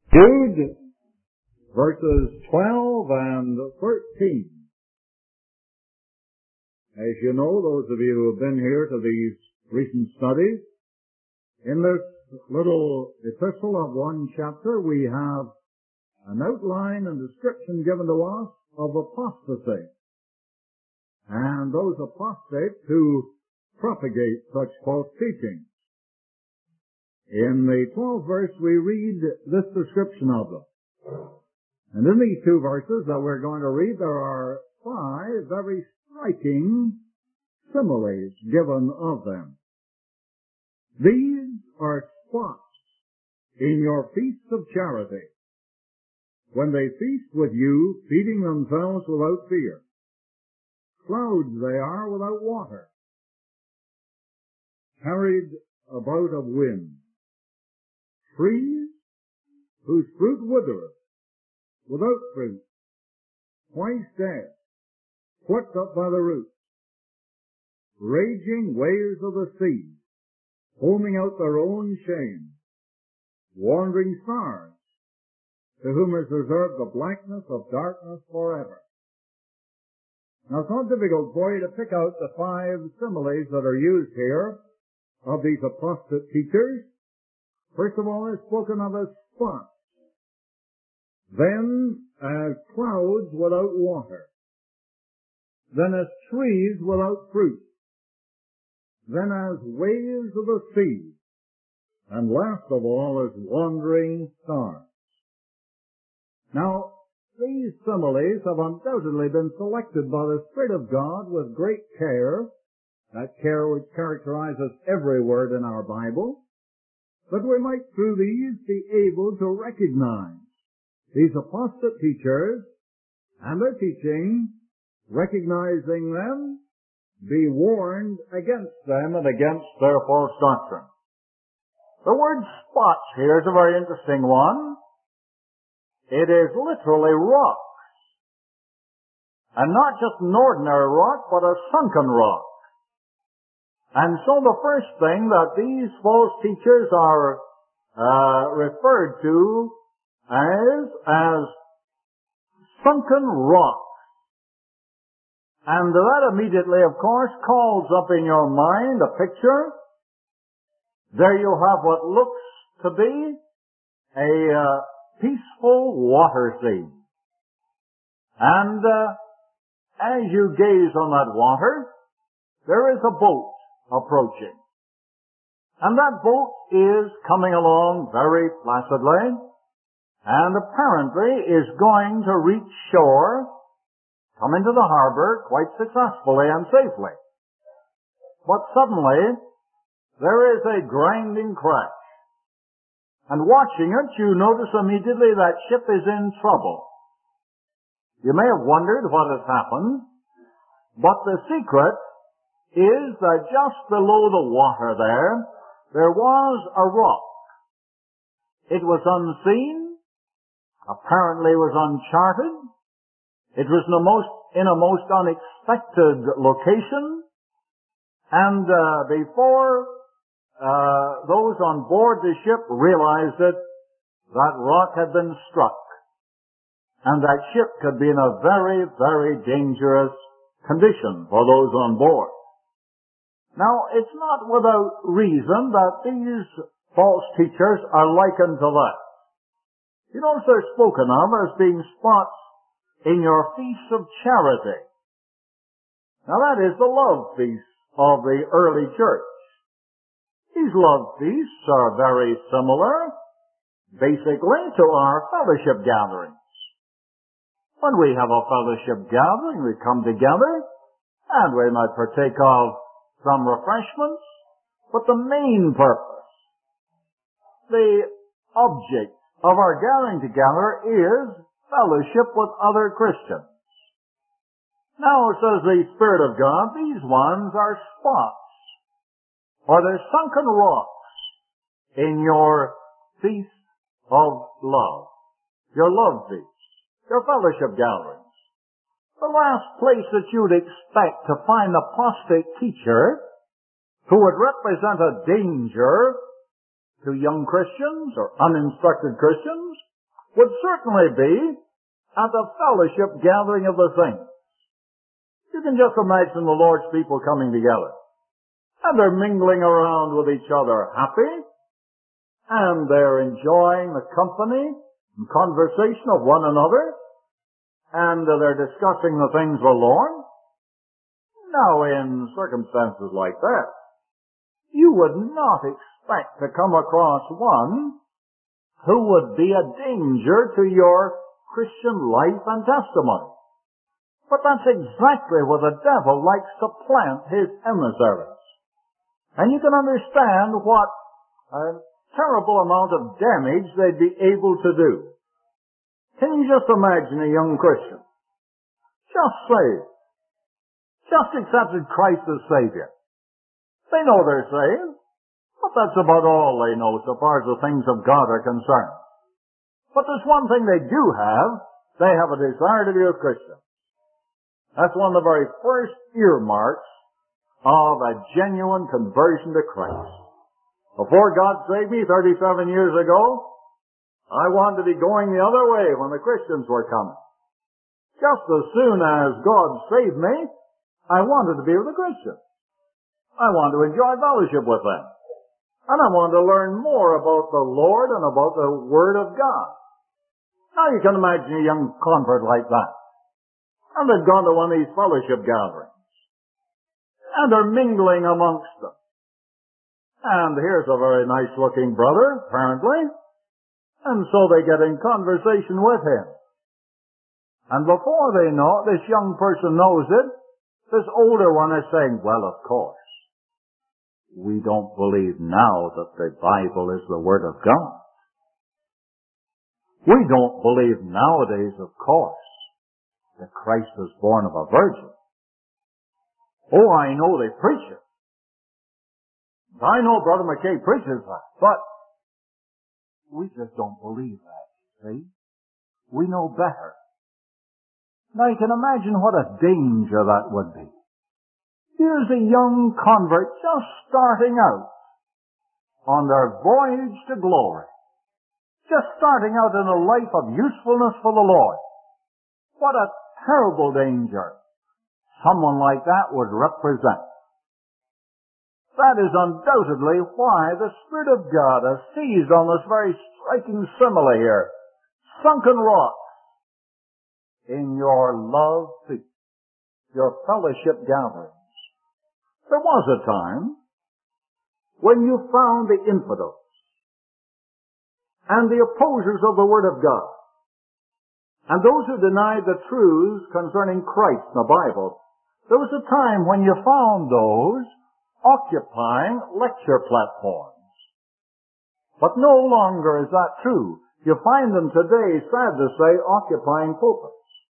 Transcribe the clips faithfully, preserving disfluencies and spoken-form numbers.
Jude, verses twelve and thirteen. As you know, those of you who have been here to these recent studies, in this little epistle of one chapter, we have an outline and description given to us of apostasy, and those apostates who propagate such false teaching. In the twelfth verse, we read this description of them. And in these two verses that we're going to read, there are five very striking similes given of them. These are spots in your feasts of charity, when they feast with you, feeding themselves without fear. Clouds they are without water, carried about of wind. Trees whose fruit withereth, without fruit, twice dead, plucked up by the roots. Raging waves of the sea, foaming out their own shame. Wandering stars, to whom is reserved the blackness of darkness forever. Now, it's not difficult for you to pick out the five similes that are used here of these apostate teachers. First of all, is spoken of as spots, then as clouds without water, then as trees without fruit, then as waves of the sea, and last of all as wandering stars. Now, these similes have undoubtedly been selected by the Spirit of God with great care, that care which characterizes every word in our Bible, that we might through these be able to recognize these apostate teachers and their teaching, recognizing them, be warned against them and against their false doctrine. The word spots here is a very interesting one. It is literally rocks. And not just an ordinary rock, but a sunken rock. And so the first thing that these false teachers are uh, referred to as, as sunken rocks. And that immediately, of course, calls up in your mind a picture. There you have what looks to be a uh, peaceful water scene. And uh, as you gaze on that water, there is a boat approaching. And that boat is coming along very placidly, and apparently is going to reach shore, come into the harbor quite successfully and safely. But suddenly, there is a grinding crash. And watching it, you notice immediately that ship is in trouble. You may have wondered what has happened, but the secret is that just below the water there, there was a rock. It was unseen, apparently was uncharted. It was in a most, in a most unexpected location, and uh, before uh, those on board the ship realized it, that rock had been struck, and that ship could be in a very, very dangerous condition for those on board. Now, it's not without reason that these false teachers are likened to that. You notice they're spoken of as being spots in your feasts of charity. Now, that is the love feast of the early church. These love feasts are very similar, basically, to our fellowship gatherings. When we have a fellowship gathering, we come together, and we might partake of some refreshments, but the main purpose, the object of our gathering together is fellowship with other Christians. Now, says the Spirit of God, these ones are spots, or they're sunken rocks in your feast of love, your love feast, your fellowship gatherings. The last place that you'd expect to find an apostate teacher who would represent a danger to young Christians or uninstructed Christians would certainly be at the fellowship gathering of the saints. You can just imagine the Lord's people coming together. And they're mingling around with each other happy. And they're enjoying the company and conversation of one another. And they're discussing the things of the Lord. Now, in circumstances like that, you would not expect to come across one who would be a danger to your Christian life and testimony. But that's exactly where the devil likes to plant his emissaries. And you can understand what a terrible amount of damage they'd be able to do. Can you just imagine a young Christian, just saved, just accepted Christ as Savior? They know they're saved, but that's about all they know so far as the things of God are concerned. But there's one thing they do have. They have a desire to be a Christian. That's one of the very first earmarks of a genuine conversion to Christ. Before God saved me thirty-seven years ago, I wanted to be going the other way when the Christians were coming. Just as soon as God saved me, I wanted to be with the Christians. I wanted to enjoy fellowship with them. And I wanted to learn more about the Lord and about the Word of God. Now you can imagine a young convert like that. And they've gone to one of these fellowship gatherings. And they're mingling amongst them. And here's a very nice looking brother, apparently. And so they get in conversation with him. And before they know it, this young person knows it, this older one is saying, well, of course, we don't believe now that the Bible is the Word of God. We don't believe nowadays, of course, that Christ was born of a virgin. Oh, I know they preach it. I know Brother McKay preaches that, but we just don't believe that, see? We know better. Now you can imagine what a danger that would be. Here's a young convert just starting out on their voyage to glory. Just starting out in a life of usefulness for the Lord. What a terrible danger someone like that would represent. That is undoubtedly why the Spirit of God has seized on this very striking simile here. Sunken rocks in your love feast, your fellowship gatherings. There was a time when you found the infidels and the opposers of the Word of God and those who denied the truths concerning Christ in the Bible. There was a time when you found those occupying lecture platforms. But no longer is that true. You find them today, sad to say, occupying pulpits.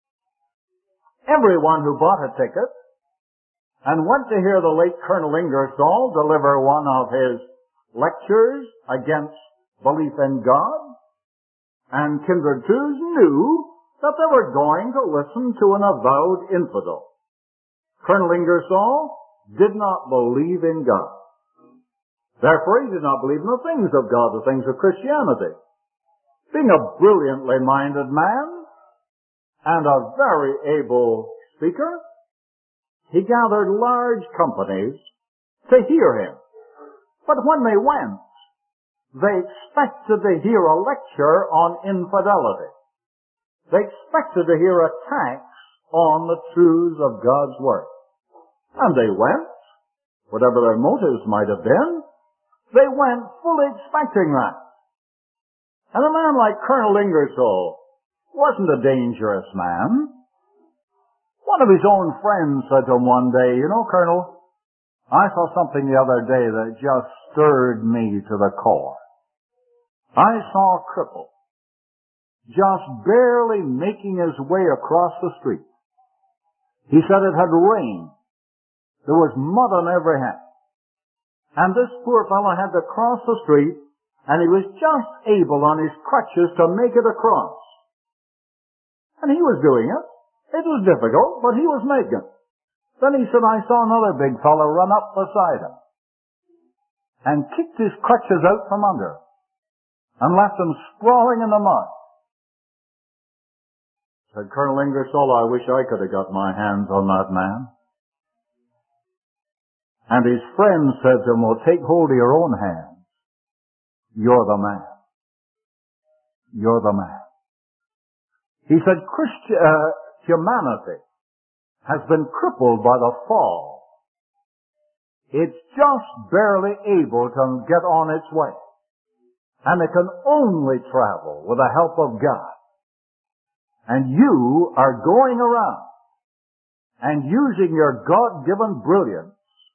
Everyone who bought a ticket and went to hear the late Colonel Ingersoll deliver one of his lectures against belief in God and kindred truths knew that they were going to listen to an avowed infidel. Colonel Ingersoll did not believe in God. Therefore, he did not believe in the things of God, the things of Christianity. Being a brilliantly minded man and a very able speaker, he gathered large companies to hear him. But when they went, they expected to hear a lecture on infidelity. They expected to hear attacks on the truths of God's Word. And they went, whatever their motives might have been, they went fully expecting that. And a man like Colonel Ingersoll wasn't a dangerous man. One of his own friends said to him one day, you know, Colonel, I saw something the other day that just stirred me to the core. I saw a cripple just barely making his way across the street. He said it had rained. There was mud on every hand. And this poor fellow had to cross the street, and he was just able on his crutches to make it across. And he was doing it. It was difficult, but he was making it. Then he said, I saw another big fellow run up beside him and kicked his crutches out from under him and left him sprawling in the mud. Said Colonel Ingersoll, I wish I could have got my hands on that man. And his friend said to him, well, take hold of your own hands. You're the man. You're the man. He said, Christi- uh, humanity has been crippled by the fall. It's just barely able to get on its way. And it can only travel with the help of God. And you are going around and using your God-given brilliance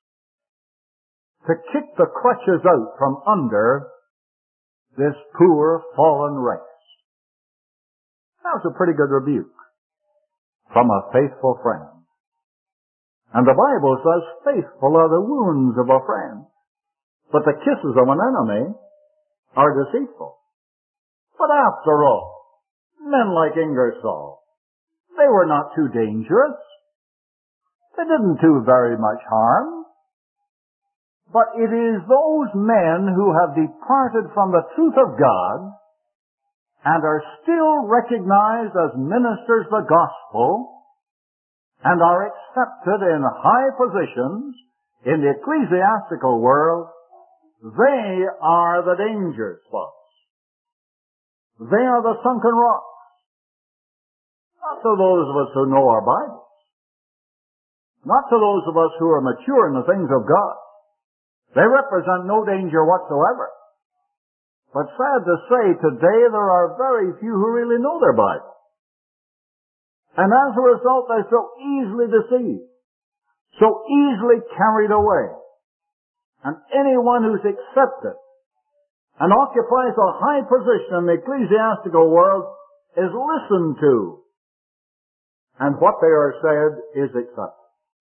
to kick the crutches out from under this poor fallen race. That was a pretty good rebuke from a faithful friend. And the Bible says, faithful are the wounds of a friend, but the kisses of an enemy are deceitful. But after all, men like Ingersoll, they were not too dangerous. They didn't do very much harm. But it is those men who have departed from the truth of God and are still recognized as ministers of the gospel and are accepted in high positions in the ecclesiastical world, they are the danger spots. They are the sunken rocks. Not to those of us who know our Bibles. Not to those of us who are mature in the things of God. They represent no danger whatsoever. But sad to say, today there are very few who really know their Bible. And as a result, they're so easily deceived, so easily carried away. And anyone who's accepted and occupies a high position in the ecclesiastical world is listened to. And what they are said is accepted.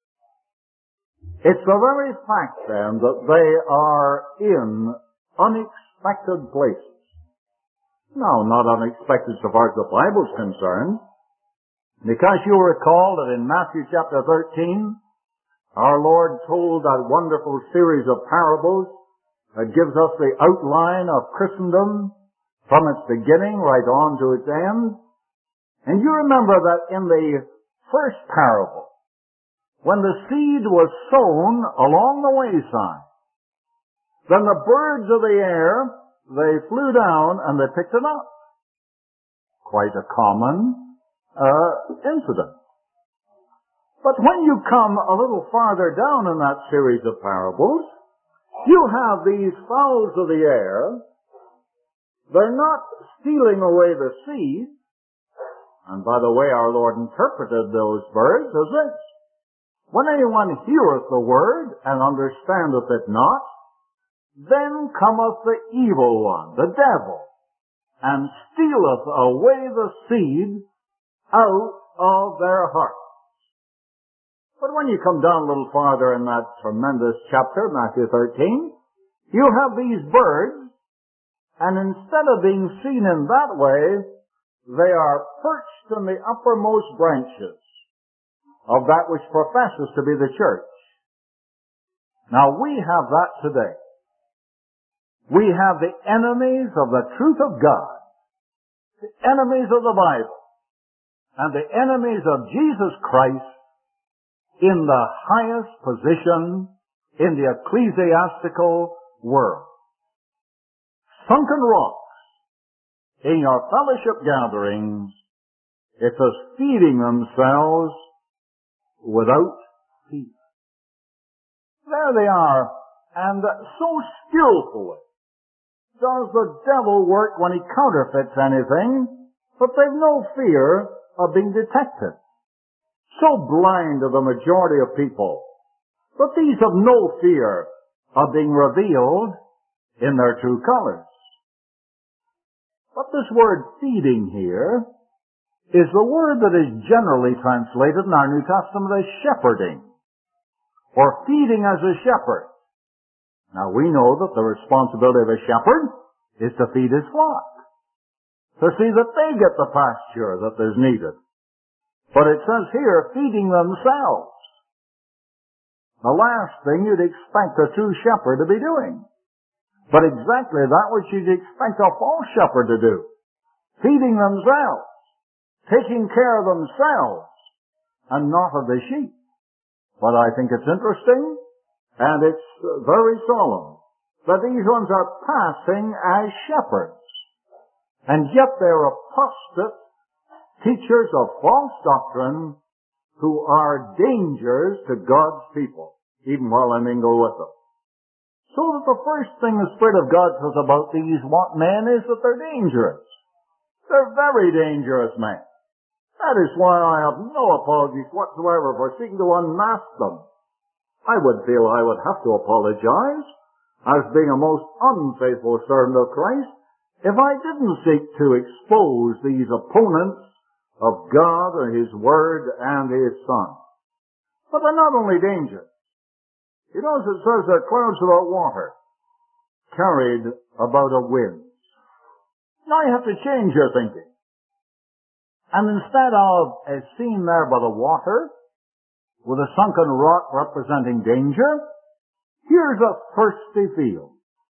It's the very fact, then, that they are in unexpected places. No, not unexpected so far as the Bible's concerned. Because you'll recall that in Matthew chapter thirteen, our Lord told that wonderful series of parables that gives us the outline of Christendom from its beginning right on to its end. And you remember that in the first parable, when the seed was sown along the wayside, then the birds of the air, they flew down and they picked it up. Quite a common uh, incident. But when you come a little farther down in that series of parables, you have these fowls of the air. They're not stealing away the seed. And by the way, our Lord interpreted those birds as this: when anyone heareth the word and understandeth it not, then cometh the evil one, the devil, and stealeth away the seed out of their hearts. But when you come down a little farther in that tremendous chapter, Matthew thirteen, you have these birds, and instead of being seen in that way, they are perched in the uppermost branches of that which professes to be the church. Now we have that today. We have the enemies of the truth of God, the enemies of the Bible, and the enemies of Jesus Christ in the highest position in the ecclesiastical world. Sunken rocks in your fellowship gatherings, it's as feeding themselves without peace. There they are, and so skillfully does the devil work when he counterfeits anything, but they've no fear of being detected. So blind are the majority of people, but these have no fear of being revealed in their true colors. But this word feeding here is the word that is generally translated in our New Testament as shepherding, or feeding as a shepherd. Now we know that the responsibility of a shepherd is to feed his flock, to see that they get the pasture that is needed. But it says here, feeding themselves. The last thing you'd expect a true shepherd to be doing. But exactly that which you'd expect a false shepherd to do. Feeding themselves. taking care of themselves and not of the sheep. But I think it's interesting, and it's very solemn, that these ones are passing as shepherds. And yet they're apostate teachers of false doctrine who are dangers to God's people, even while I mingle with them. So that the first thing the Spirit of God says about these men is that they're dangerous. They're very dangerous men. That is why I have no apologies whatsoever for seeking to unmask them. I would feel I would have to apologize as being a most unfaithful servant of Christ if I didn't seek to expose these opponents of God and His Word and His Son. But they're not only dangerous. You notice it says they're clouds without water, carried about a wind. Now you have to change your thinking. And instead of a scene there by the water, with a sunken rock representing danger, here's a thirsty field.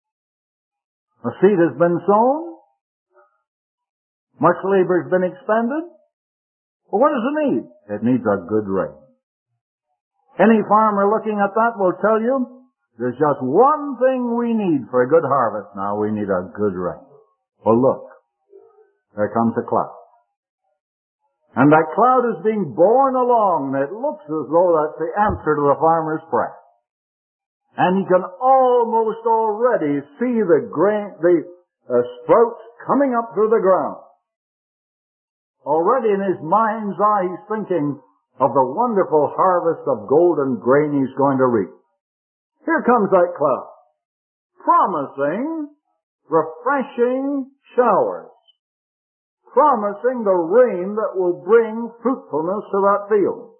A seed has been sown. Much labor has been expended. Well, what does it need? It needs a good rain. Any farmer looking at that will tell you, there's just one thing we need for a good harvest now. We need a good rain. Well, look. There comes a cloud. And that cloud is being borne along, and it looks as though that's the answer to the farmer's prayer. And he can almost already see the grain, the uh, sprouts coming up through the ground. Already in his mind's eye, he's thinking of the wonderful harvest of golden grain he's going to reap. Here comes that cloud, promising refreshing showers, promising the rain that will bring fruitfulness to that field.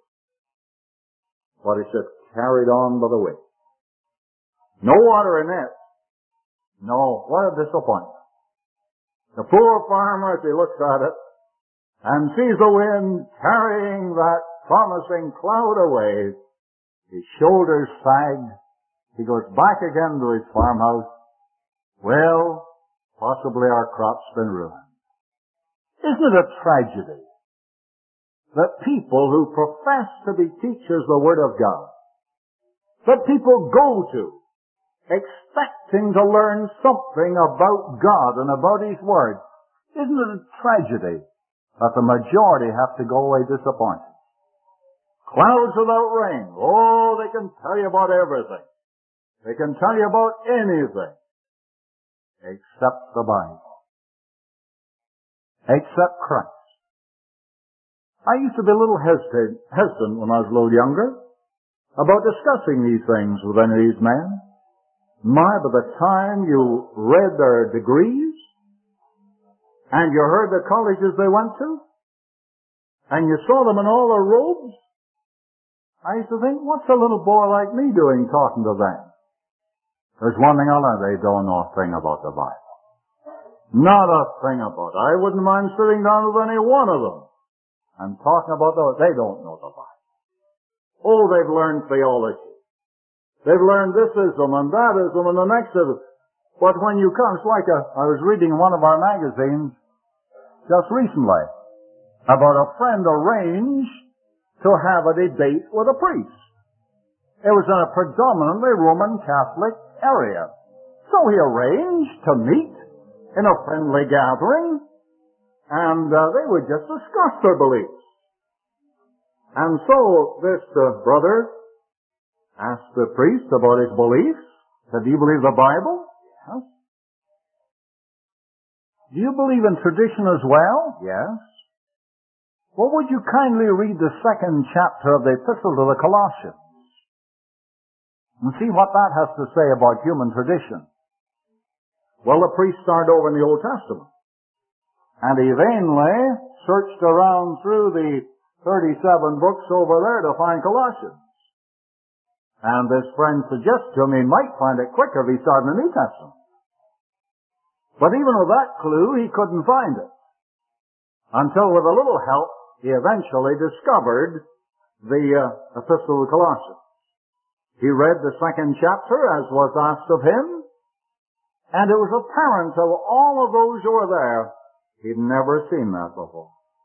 But it's just carried on by the wind. No water in it. No, what a disappointment. The poor farmer, as he looks at it, and sees the wind carrying that promising cloud away, his shoulders sag. He goes back again to his farmhouse. Well, possibly our crop's been ruined. Isn't it a tragedy that people who profess to be teachers of the Word of God, that people go to expecting to learn something about God and about His Word, isn't it a tragedy that the majority have to go away disappointed? Clouds without rain. Oh, they can tell you about everything. They can tell you about anything except the Bible. Except Christ. I used to be a little hesitant, hesitant when I was a little younger about discussing these things with any of these men. My, by the time you read their degrees, and you heard the colleges they went to, and you saw them in all their robes, I used to think, what's a little boy like me doing talking to them? There's one thing I know, they don't know a thing about the Bible. Not a thing about it. I wouldn't mind sitting down with any one of them and talking about those. They don't know the Bible. Oh, they've learned theology. They've learned this ism and that ism and the next ism. But when you come, it's like a, I was reading one of our magazines just recently about a friend arranged to have a debate with a priest. It was in a predominantly Roman Catholic area. So he arranged to meet in a friendly gathering, and uh, they would just discuss their beliefs. And so this uh, brother asked the priest about his beliefs. Said, do you believe the Bible? Yes. Do you believe in tradition as well? Yes. Well, would you kindly read the second chapter of the Epistle to the Colossians and see what that has to say about human tradition? Well, the priest started over in the Old Testament, and he vainly searched around through the thirty-seven books over there to find Colossians. And this friend suggested to him he might find it quicker if he started in the New Testament. But even with that clue, he couldn't find it, until with a little help, he eventually discovered the uh, Epistle of Colossians. He read the second chapter, as was asked of him, and it was apparent to all of those who were there, he'd never seen that before.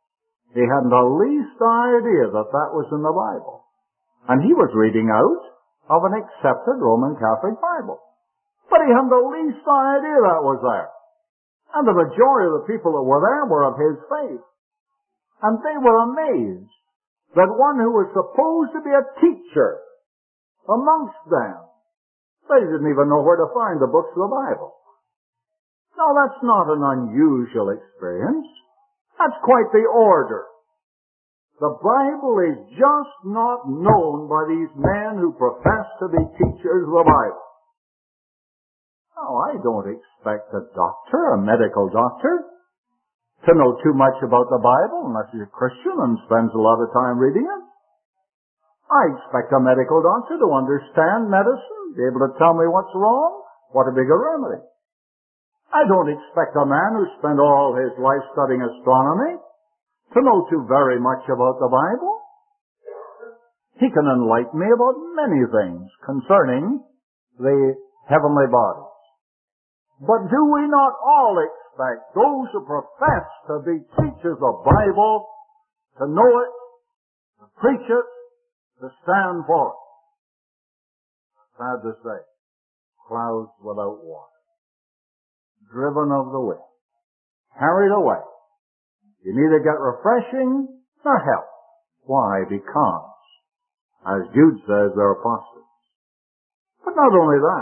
He hadn't the least idea that that was in the Bible. And he was reading out of an accepted Roman Catholic Bible. But he hadn't the least idea that was there. And the majority of the people that were there were of his faith. And they were amazed that one who was supposed to be a teacher amongst them, they didn't even know where to find the books of the Bible. Now that's not an unusual experience. That's quite the order. The Bible is just not known by these men who profess to be teachers of the Bible. Now, I don't expect a doctor, a medical doctor, to know too much about the Bible unless he's a Christian and spends a lot of time reading it. I expect a medical doctor to understand medicine, be able to tell me what's wrong, what a bigger remedy. I don't expect a man who spent all his life studying astronomy to know too very much about the Bible. He can enlighten me about many things concerning the heavenly bodies. But do we not all expect those who profess to be teachers of the Bible to know it, to preach it, to stand for it? Sad to say, clouds without water, driven of the wind, carried away. You neither get refreshing nor help. Why? Because, as Jude says, they're apostates. But not only that,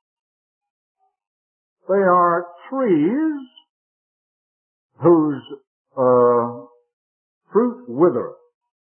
they are trees whose uh, fruit withereth.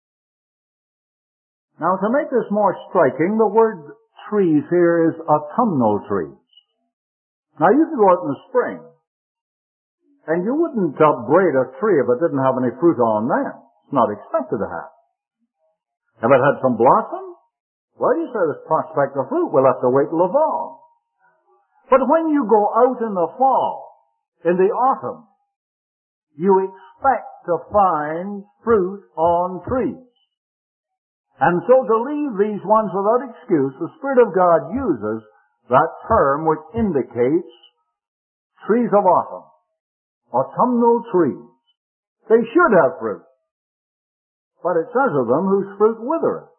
Now, to make this more striking, the word trees here is autumnal trees. Now, you could go out in the spring, and you wouldn't upbraid a tree if it didn't have any fruit on then. It's not expected to have. If it had some blossom, well, you say there's prospect of fruit. We'll have to wait till the fall. But when you go out in the fall, in the autumn, you expect to find fruit on trees. And so to leave these ones without excuse, the Spirit of God uses that term which indicates trees of autumn, autumnal trees. They should have fruit. But it says of them, whose fruit withereth.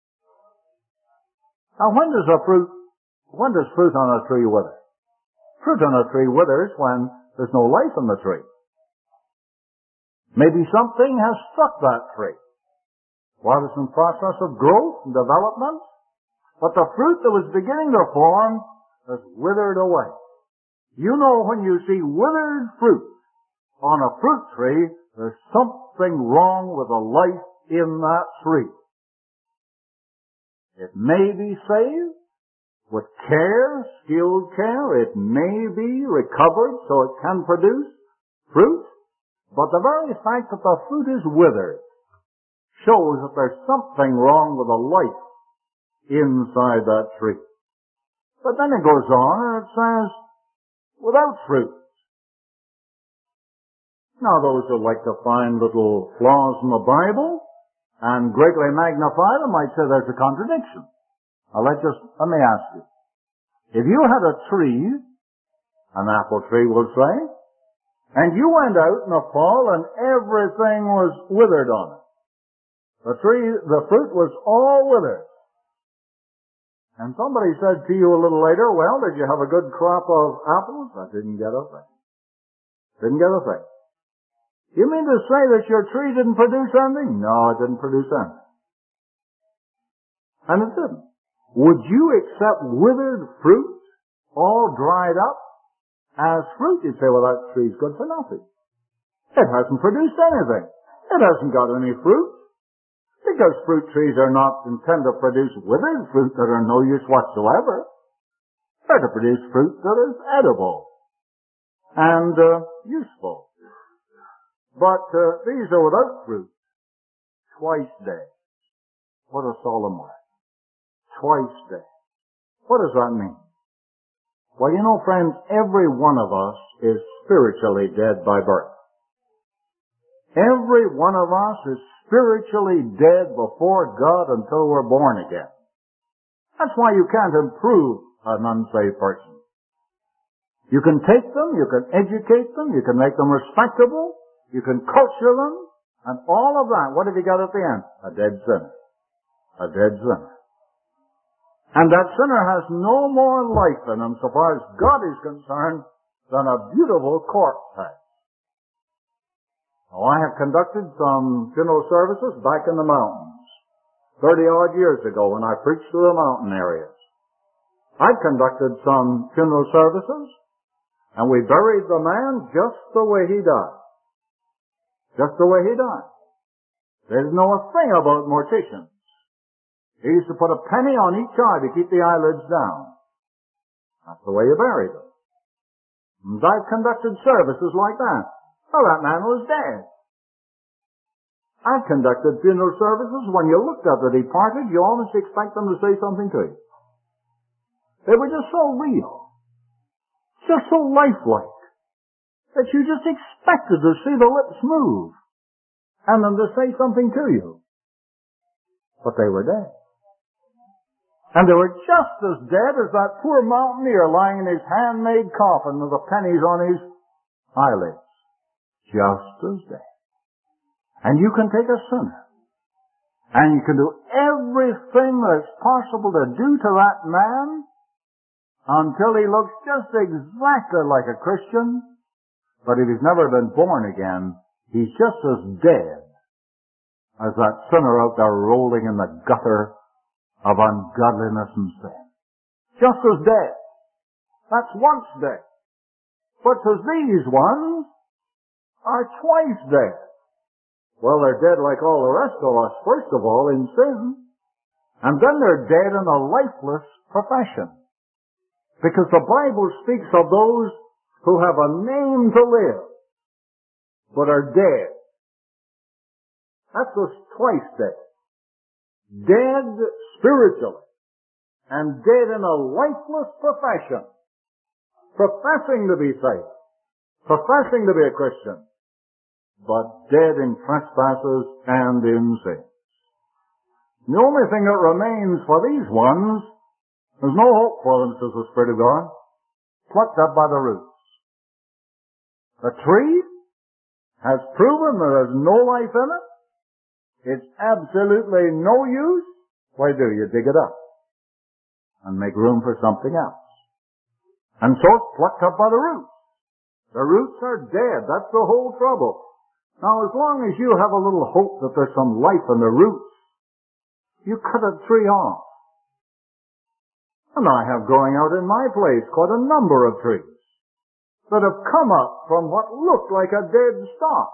Now when does a fruit, when does fruit on a tree wither? Fruit on a tree withers when there's no life in the tree. Maybe something has struck that tree while it's in process of growth and development, but the fruit that was beginning to form has withered away. You know when you see withered fruit on a fruit tree, there's something wrong with the life in that tree. It may be saved. With care, skilled care, it may be recovered so it can produce fruit, but the very fact that the fruit is withered shows that there's something wrong with the life inside that tree. But then it goes on and it says, without fruit. Now those who like to find little flaws in the Bible and greatly magnify them might say there's a contradiction. Now let just, let me ask you. If you had a tree, an apple tree we'll say, and you went out in the fall and everything was withered on it. The tree, the fruit was all withered. And somebody said to you a little later, well, did you have a good crop of apples? I didn't get a thing. Didn't get a thing. You mean to say that your tree didn't produce anything? No, it didn't produce anything. And it didn't. Would you accept withered fruit, all dried up, as fruit? You'd say, well, that tree's good for nothing. It hasn't produced anything. It hasn't got any fruit. Because fruit trees are not intended to produce withered fruit that are no use whatsoever. They're to produce fruit that is edible and uh, useful. But uh, these are without fruit. Twice dead. What a solemn word. Twice dead. What does that mean? Well, you know, friends, every one of us is spiritually dead by birth. Every one of us is spiritually dead before God until we're born again. That's why you can't improve an unsaved person. You can take them, you can educate them, you can make them respectable, you can culture them, And all of that, what have you got at the end? A dead sinner. A dead sinner. And that sinner has no more life in him, so far as God is concerned, than a beautiful corpse has. Now, I have conducted some funeral services back in the mountains, thirty-odd years ago when I preached to the mountain areas. I've conducted some funeral services, and we buried the man just the way he died. Just the way he died. They didn't know a thing about morticians. He used to put a penny on each eye to keep the eyelids down. That's the way you buried them. And I've conducted services like that. Well, that man was dead. I've conducted funeral services. When you looked at the departed, you almost expect them to say something to you. They were just so real, just so lifelike, that you just expected to see the lips move and them to say something to you. But they were dead. And they were just as dead as that poor mountaineer lying in his handmade coffin with the pennies on his eyelids. Just as dead. And you can take a sinner, and you can do everything that's possible to do to that man until he looks just exactly like a Christian, but if he's never been born again, he's just as dead as that sinner out there rolling in the gutter of ungodliness and sin. Just as dead. That's once dead. But as these ones are twice dead. Well, they're dead like all the rest of us, first of all, in sin. And then they're dead in a lifeless profession. Because the Bible speaks of those who have a name to live, but are dead. That's us twice dead. Dead spiritually, and dead in a lifeless profession. Professing to be saved. Professing to be a Christian. But dead in trespasses and in sin. The only thing that remains for these ones, there's no hope for them, says the Spirit of God, plucked up by the roots. The tree has proven that there's no life in it. It's absolutely no use. Why do you dig it up and make room for something else? And so it's plucked up by the roots. The roots are dead. That's the whole trouble. Now, as long as you have a little hope that there's some life in the roots, you cut a tree off. And I have growing out in my place quite a number of trees that have come up from what looked like a dead stalk.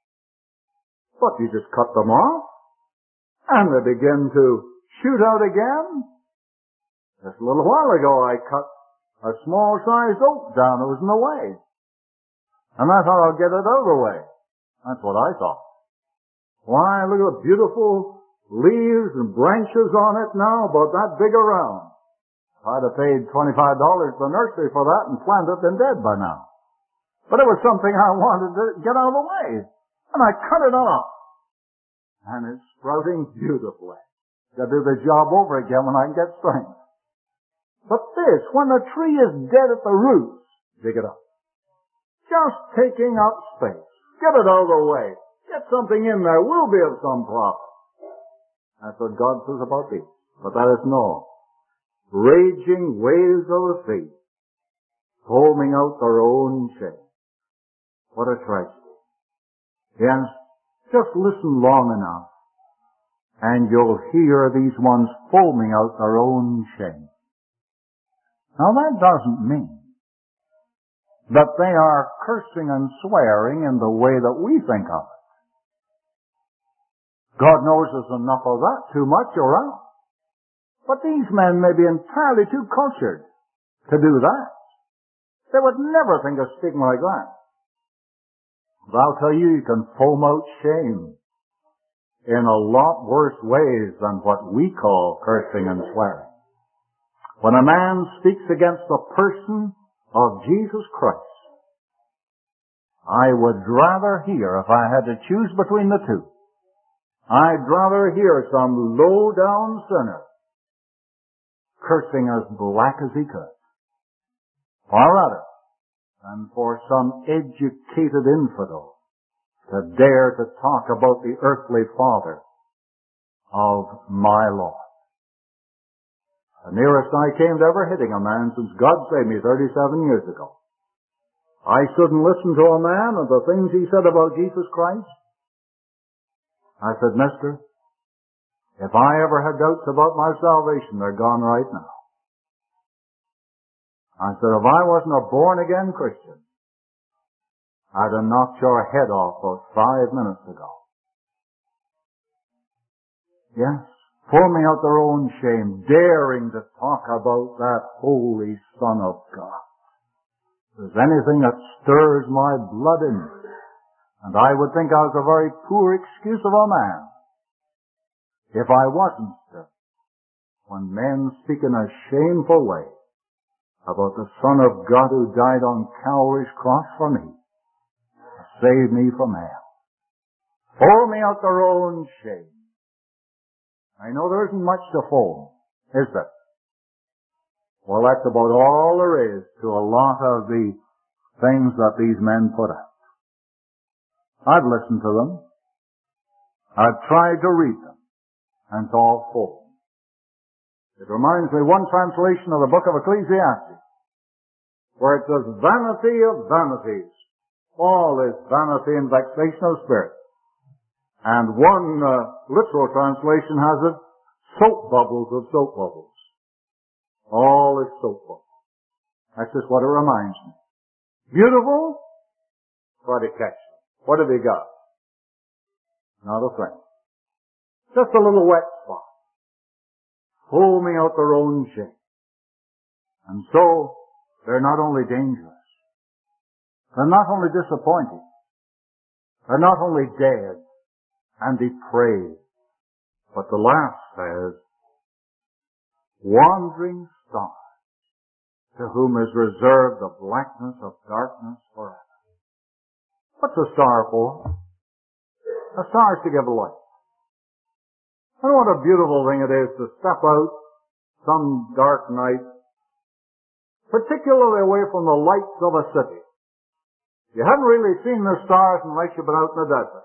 But you just cut them off, and they begin to shoot out again. Just a little while ago I cut a small-sized oak down that was in the way. And I thought, I'll get it out of the way. That's what I thought. Why, look at the beautiful leaves and branches on it now, about that big around. If I'd have paid twenty-five dollars to the nursery for that and planted it, been dead by now. But it was something I wanted to get out of the way. And I cut it off. And it's sprouting beautifully. Got to do the job over again when I can get strength. But this, when the tree is dead at the roots, dig it up. Just taking up space. Get it out of the way. Get something in there. Will be of some profit. That's what God says about these. But that is no. Raging waves of the sea, foaming out their own shame. What a tragedy. Yes, just listen long enough, and you'll hear these ones foaming out their own shame. Now that doesn't mean that they are cursing and swearing in the way that we think of it. God knows there's enough of that, too much around. But these men may be entirely too cultured to do that. They would never think of speaking like that. But I'll tell you, you can foam out shame in a lot worse ways than what we call cursing and swearing. When a man speaks against the person of Jesus Christ, I would rather hear, if I had to choose between the two, I'd rather hear some low-down sinner cursing as black as he could, far rather than for some educated infidel to dare to talk about the earthly father of my Lord. The nearest I came to ever hitting a man since God saved me thirty-seven years ago. I stood and listened to a man and the things he said about Jesus Christ. I said, mister, if I ever had doubts about my salvation, they're gone right now. I said, if I wasn't a born-again Christian, I'd have knocked your head off about five minutes ago. Yes, pour me out their own shame, daring to talk about that Holy Son of God. If there's anything that stirs my blood in me, and I would think I was a very poor excuse of a man if I wasn't, when men speak in a shameful way about the Son of God who died on Calvary's cross for me, to save me from hell. Pour me out their own shame. I know there isn't much to foam, is there? Well, that's about all there is to a lot of the things that these men put out. I've listened to them. I've tried to read them. And it's all foam. It reminds me of one translation of the book of Ecclesiastes, where it says, vanity of vanities. All is vanity and vexation of spirit. And one uh, literal translation has it, soap bubbles of soap bubbles. All is soap bubbles. That's just what it reminds me. Beautiful? Try to catch them. What have you got? Not a thing. Just a little wet spot. Foaming out their own shame. And so, they're not only dangerous. They're not only disappointing. They're not only dead and depraved, but the last says, wandering stars, to whom is reserved the blackness of darkness forever. What's a star for? A star is to give light. And what a beautiful thing it is to step out some dark night, particularly away from the lights of a city. You haven't really seen the stars unless you've been out in the desert.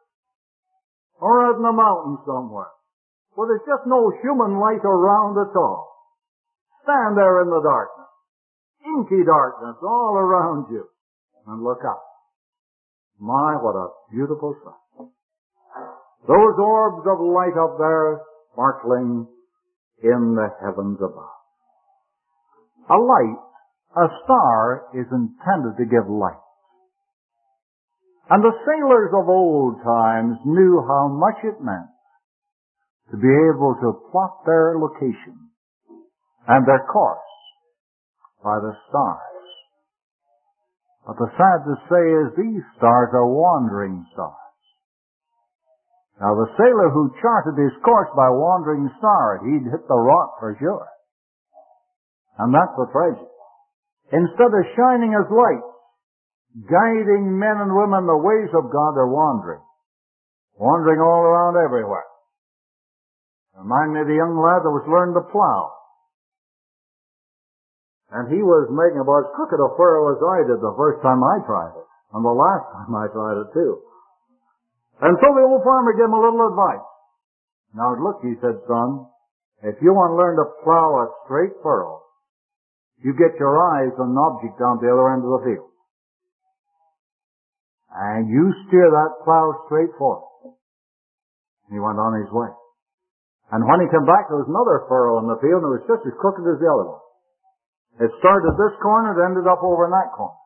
Or out in the mountains somewhere, where there's just no human light around at all. Stand there in the darkness, inky darkness all around you, and look up. My, what a beautiful sight. Those orbs of light up there sparkling in the heavens above. A light, a star, is intended to give light. And the sailors of old times knew how much it meant to be able to plot their location and their course by the stars. But the sad to say is these stars are wandering stars. Now the sailor who charted his course by wandering star, he'd hit the rock for sure. And that's the tragedy. Instead of shining as lights, guiding men and women the ways of God, are wandering. Wandering all around everywhere. Remind me of the young lad that was learning to plow. And he was making about as crooked a furrow as I did the first time I tried it. And the last time I tried it too. And so the old farmer gave him a little advice. Now look, he said, son, if you want to learn to plow a straight furrow, you get your eyes on an object down the other end of the field. And you steer that plow straight forward. He went on his way. And when he came back, there was another furrow in the field, and it was just as crooked as the other one. It started at this corner, it ended up over in that corner.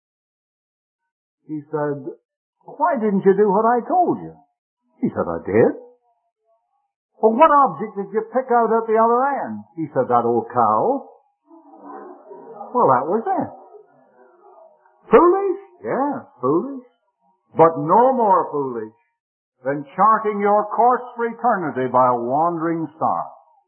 He said, why didn't you do what I told you? He said, I did. Well, what object did you pick out at the other end? He said, that old cow. Well, that was it. Foolish? Yeah, foolish. But no more foolish than charting your course for eternity by a wandering star.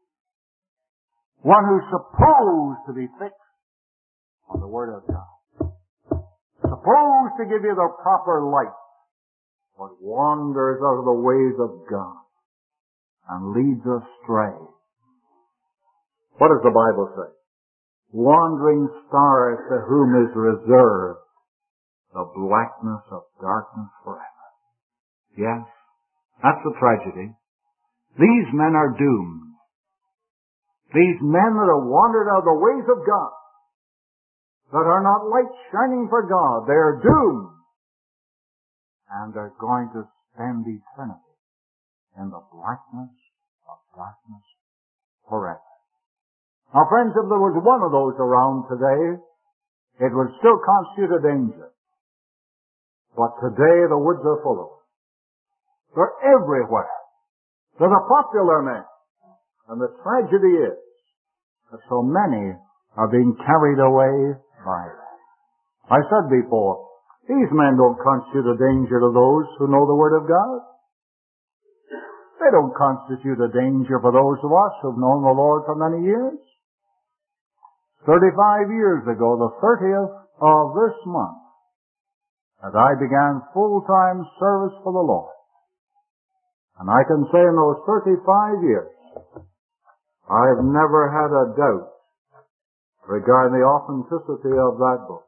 One who's supposed to be fixed on the Word of God. Supposed to give you the proper light, but wanders out of the ways of God and leads astray. What does the Bible say? Wandering stars, to whom is reserved the blackness of darkness forever. Yes, that's the tragedy. These men are doomed. These men that have wandered out of the ways of God, that are not light shining for God, they are doomed. And they're going to spend eternity in the blackness of darkness forever. Now friends, if there was one of those around today, it would still constitute a danger. But today the woods are full of them. They're everywhere. They're the popular men. And the tragedy is that so many are being carried away by them. I said before, these men don't constitute a danger to those who know the Word of God. They don't constitute a danger for those of us who've known the Lord for many years. Thirty-five years ago, the thirtieth of this month, that I began full-time service for the Lord. And I can say in those thirty-five years, I've never had a doubt regarding the authenticity of that book.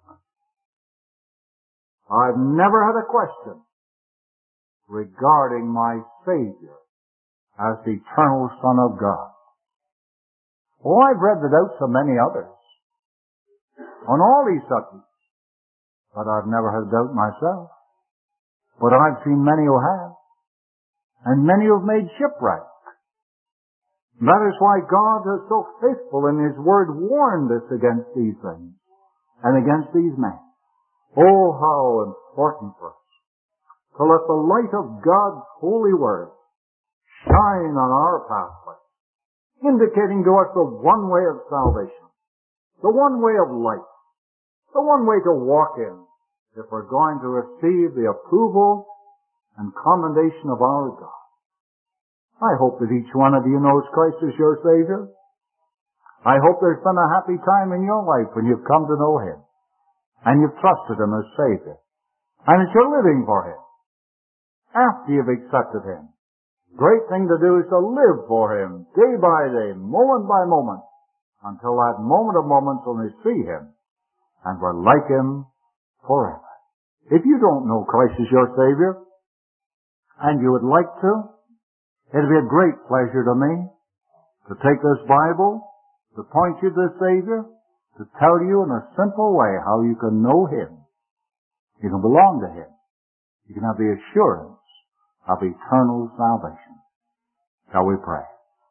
I've never had a question regarding my Savior as the eternal Son of God. Oh, I've read the doubts of many others on all these subjects, but I've never had a doubt myself. But I've seen many who have, and many who have made shipwreck. That is why God is so faithful in His Word warned us against these things and against these men. Oh, how important for us to let the light of God's holy Word shine on our pathway, indicating to us the one way of salvation, the one way of life, the one way to walk in if we're going to receive the approval and commendation of our God. I hope that each one of you knows Christ as your Savior. I hope there's been a happy time in your life when you've come to know Him and you've trusted Him as Savior, and that you're living for Him after you've accepted Him. Great thing to do is to live for Him day by day, moment by moment, until that moment of moments when we see Him and we're like Him forever. If you don't know Christ as your Savior, and you would like to, it'd be a great pleasure to me to take this Bible, to point you to the Savior, to tell you in a simple way how you can know Him. You can belong to Him. You can have the assurance of eternal salvation. Shall we pray?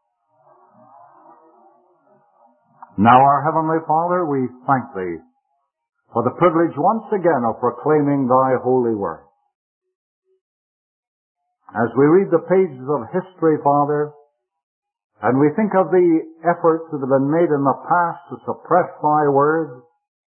Now, our Heavenly Father, we thank Thee for the privilege once again of proclaiming Thy holy word. As we read the pages of history, Father, and we think of the efforts that have been made in the past to suppress Thy word,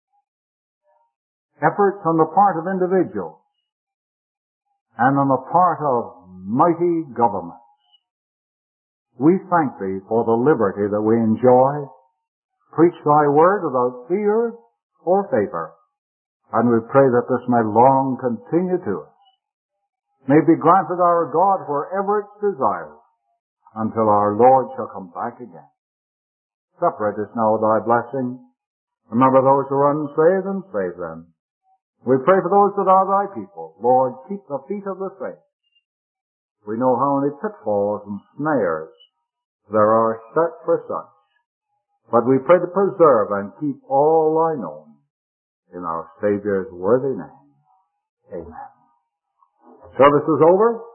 efforts on the part of individuals and on the part of mighty governments, we thank Thee for the liberty that we enjoy, preach Thy word without fear or favor, and we pray that this may long continue to us. May be granted our God wherever it's desired, until our Lord shall come back again. Separate us now with Thy blessing. Remember those who are unsaved and save them. We pray for those that are Thy people. Lord, keep the feet of the saints. We know how many pitfalls and snares there are set for such. But we pray to preserve and keep all Thy known in our Savior's worthy name. Amen. Service is over.